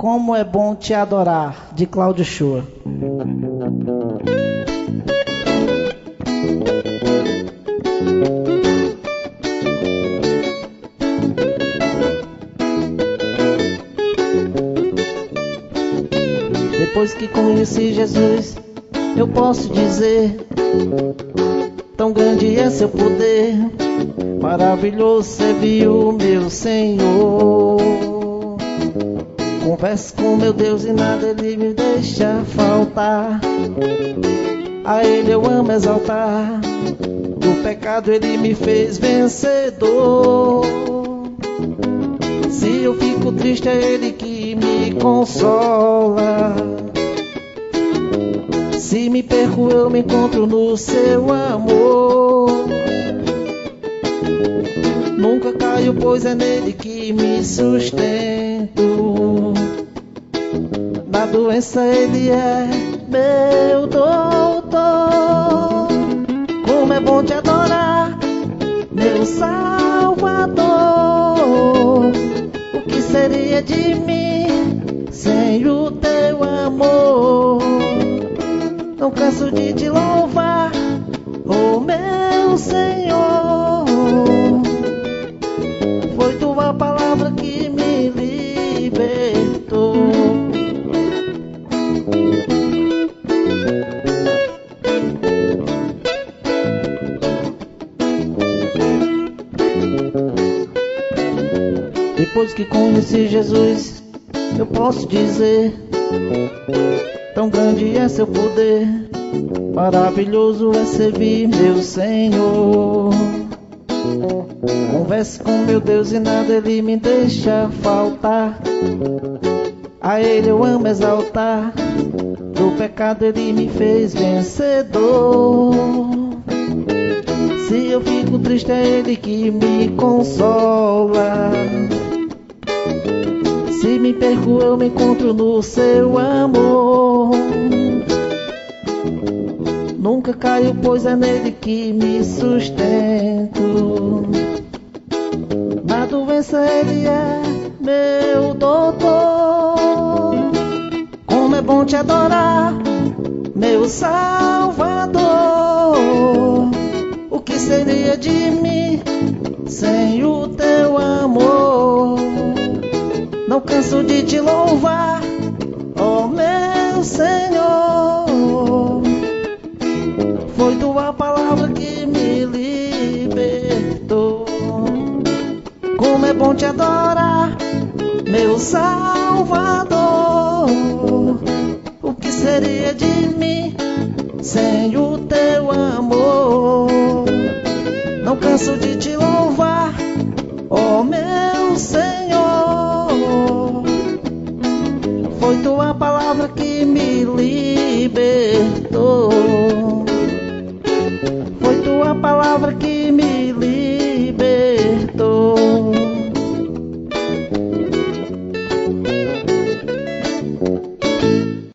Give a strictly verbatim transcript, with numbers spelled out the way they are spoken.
Como é bom te adorar, de Cláudio Shoa. Depois que conheci Jesus, eu posso dizer, tão grande é seu poder, maravilhoso servir o meu Senhor. Converso com meu Deus e nada Ele me deixa faltar. A Ele eu amo exaltar, do pecado Ele me fez vencedor. Se eu fico triste é Ele que me consola. Se me perco eu me encontro no seu amor. Nunca caio, pois é nele que me sustento. Na doença ele é meu doutor. Como é bom te adorar, meu Salvador. O que seria de mim sem o teu amor? Não canso de te louvar, oh meu Senhor. Foi tua palavra que me libertou. Depois que conheci Jesus, eu posso dizer, tão grande é seu poder, maravilhoso é servir meu Senhor. Converso com meu Deus e nada Ele me deixa faltar. A Ele eu amo exaltar, do pecado Ele me fez vencedor. Se eu fico triste é Ele que me consola. Se me perco eu me encontro no seu amor. Nunca caio, pois é nele que me sustento. Na doença ele é meu doutor. Como é bom te adorar, meu Salvador. O que seria de mim sem o teu amor? Não canso de te louvar, ó meu Senhor. Foi tua palavra que me libertou. Como é bom te adorar, meu Salvador. O que seria de mim sem o teu amor? Não canso de te louvar, ó meu Senhor. Foi tua palavra que me libertou. Foi tua palavra que me